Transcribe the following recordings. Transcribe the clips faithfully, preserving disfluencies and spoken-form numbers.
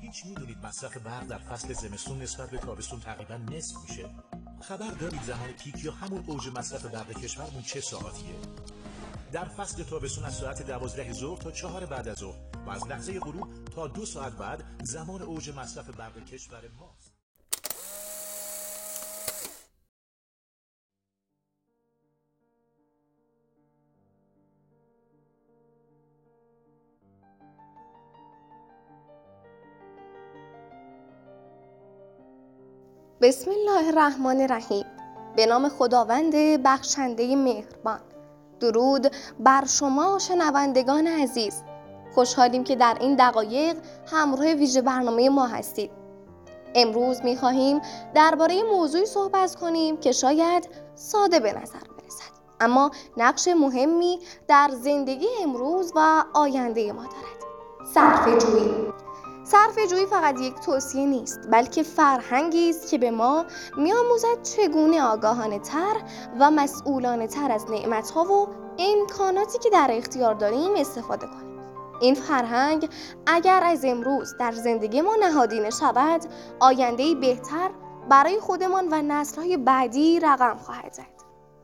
هیچ میدونید مصرف برق در فصل زمستون نسبت به تابستون تقریبا نصف میشه؟ خبر دارید زمان پیک یا همون اوج مصرف برق کشورمون چه ساعتیه؟ در فصل تابستون از ساعت دوازده ظهر تا چهار بعد از ظهر و از لحظه غروب تا دو ساعت بعد زمان اوج مصرف برق کشور ماست. بسم الله الرحمن الرحیم. به نام خداوند بخشنده مهربان. درود بر شما شنوندگان عزیز. خوشحالیم که در این دقایق همراه ویژه برنامه ما هستید. امروز می‌خواهیم درباره موضوعی صحبت کنیم که شاید ساده به نظر برسد، اما نقش مهمی در زندگی امروز و آینده ما دارد. صرفه‌جویی. صرفه‌جویی فقط یک توصیه نیست، بلکه فرهنگی است که به ما می‌آموزد چگونه آگاهانه تر و مسئولانه تر از نعمت‌ها و امکاناتی که در اختیار داریم استفاده کنیم. این فرهنگ اگر از امروز در زندگی ما نهادینه شود، آینده‌ای بهتر برای خودمان و نسل‌های بعدی رقم خواهد زد.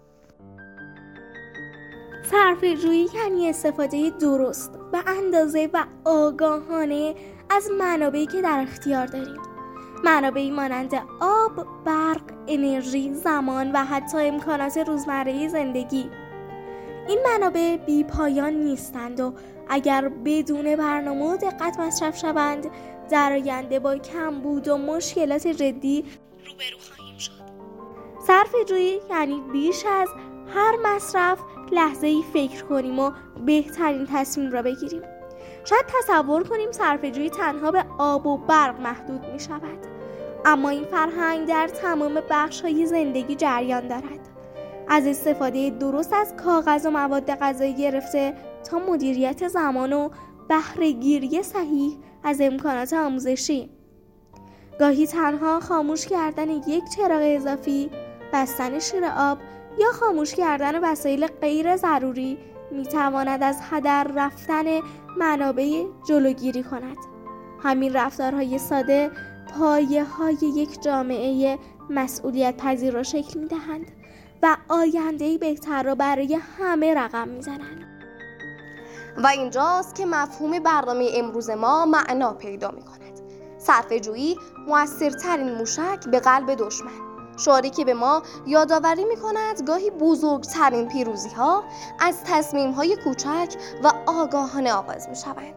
صرفه‌جویی یعنی استفاده درست، به اندازه و آگاهانه از منابعی که در اختیار داریم. منابعی مانند آب، برق، انرژی، زمان و حتی امکانات روزمره زندگی. این منابع بی پایان نیستند و اگر بدون برنامه و دقت مصرف شوند، در آینده با کمبود و مشکلات جدی روبرو خواهیم شد. صرفه‌جویی یعنی بیش از هر مصرف لحظه‌ای فکر کنیم و بهترین تصمیم را بگیریم. شاید تصور کنیم صرفه‌جویی تنها به آب و برق محدود می شود، اما این فرهنگ در تمام بخش‌های زندگی جریان دارد. از استفاده درست از کاغذ و مواد غذایی گرفته تا مدیریت زمان و بهره‌گیری صحیح از امکانات آموزشی. گاهی تنها خاموش کردن یک چراغ اضافی، بستن شیر آب یا خاموش کردن وسایل غیر ضروری می تواند از هدر رفتن منابع جلوگیری کند. همین رفتارهای ساده پایه های یک جامعه مسئولیت پذیر را شکل می دهند و آینده‌ای بهتر را برای همه رقم می زنند. و اینجاست که مفهوم برنامه امروز ما معنا پیدا می کند. صرفه‌جویی مؤثرترین موشک به قلب دشمن. شعاری که به ما یادآوری می‌کند گاهی بزرگترین پیروزی‌ها از تصمیم‌های کوچک و آگاهانه آغاز می‌شوند.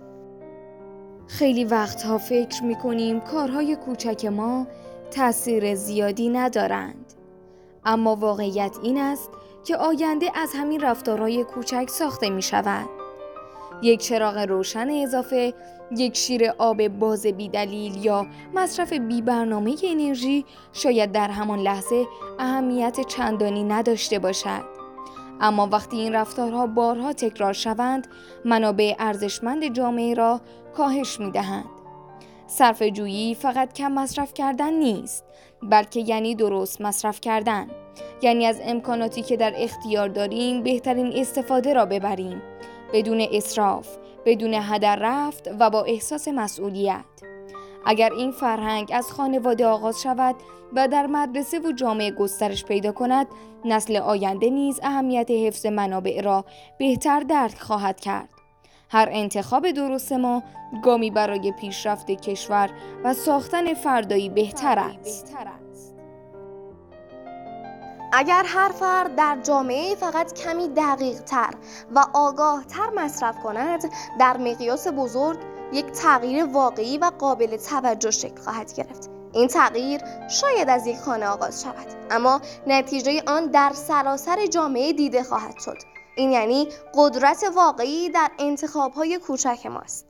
خیلی وقتها فکر می‌کنیم کارهای کوچک ما تأثیر زیادی ندارند، اما واقعیت این است که آینده از همین رفتارهای کوچک ساخته می‌شود. یک چراغ روشن اضافه، یک شیر آب باز بی دلیل یا مصرف بی برنامه انرژی شاید در همان لحظه اهمیت چندانی نداشته باشد، اما وقتی این رفتارها بارها تکرار شوند، منابع ارزشمند جامعه را کاهش می دهند. صرفه‌جویی فقط کم مصرف کردن نیست، بلکه یعنی درست مصرف کردن، یعنی از امکاناتی که در اختیار داریم بهترین استفاده را ببریم، بدون اسراف، بدون هدر رفت و با احساس مسئولیت. اگر این فرهنگ از خانواده آغاز شود و در مدرسه و جامعه گسترش پیدا کند، نسل آینده نیز اهمیت حفظ منابع را بهتر درک خواهد کرد. هر انتخاب درست ما گامی برای پیشرفت کشور و ساختن فردایی بهتر است. اگر هر فرد در جامعه فقط کمی دقیق تر و آگاه تر مصرف کند، در مقیاس بزرگ یک تغییر واقعی و قابل توجه شکل خواهد گرفت. این تغییر شاید از یک خانه آغاز شود، اما نتیجه آن در سراسر جامعه دیده خواهد شد. این یعنی قدرت واقعی در انتخاب‌های کوچک ماست.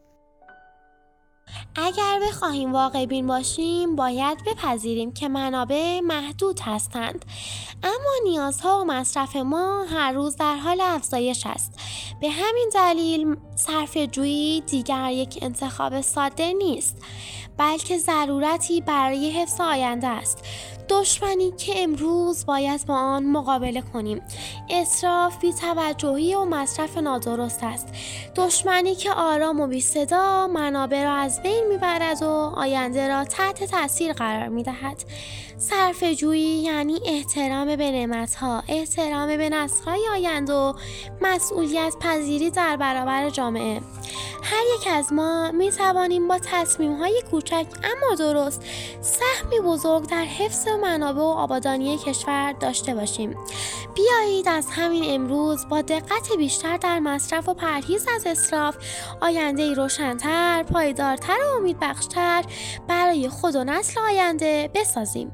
اگر بخواهیم واقع بین باشیم، باید بپذیریم که منابع محدود هستند، اما نیازها و مصرف ما هر روز در حال افزایش است. به همین دلیل صرفه‌جویی دیگر یک انتخاب ساده نیست، بلکه ضرورتی برای حفظ آینده است. دشمنی که امروز باید با آن مقابله کنیم. اسراف، بی‌توجهی و مصرف نادرست است. دشمنی که آرام و بی صدا منابع را از بین میبرد و آینده را تحت تاثیر قرار میدهد. صرفه‌جویی یعنی احترام به نعمت‌ها، احترام به نسل‌های آینده و مسئولیت پذیری در برابر جامعه. هر یک از ما می توانیم با تصمیم‌های کوچک اما درست سهمی بزرگ در حفظ منابع و آبادانی کشور داشته باشیم. بیایید از همین امروز با دقت بیشتر در مصرف و پرهیز از اسراف آینده‌ای روشن‌تر، پایدارتر و امیدبخش‌تر برای خود و نسل آینده بسازیم.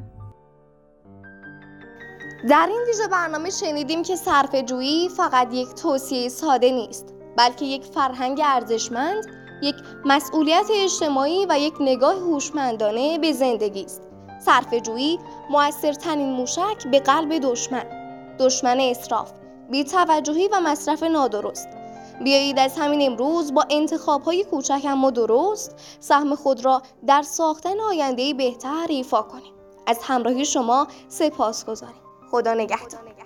در این ویژه برنامه شنیدیم که صرفه‌جویی فقط یک توصیه ساده نیست، بلکه یک فرهنگ ارزشمند، یک مسئولیت اجتماعی و یک نگاه هوشمندانه به زندگی است. صرفه‌جویی مؤثرترین موشک به قلب دشمن، دشمن اسراف، بی‌توجهی و مصرف نادرست. بیایید از همین امروز با انتخاب‌های کوچک اما درست سهم خود را در ساختن آینده‌ای بهتر ایفا کنیم. از همراهی شما سپاسگزاریم. خدا نگهدار.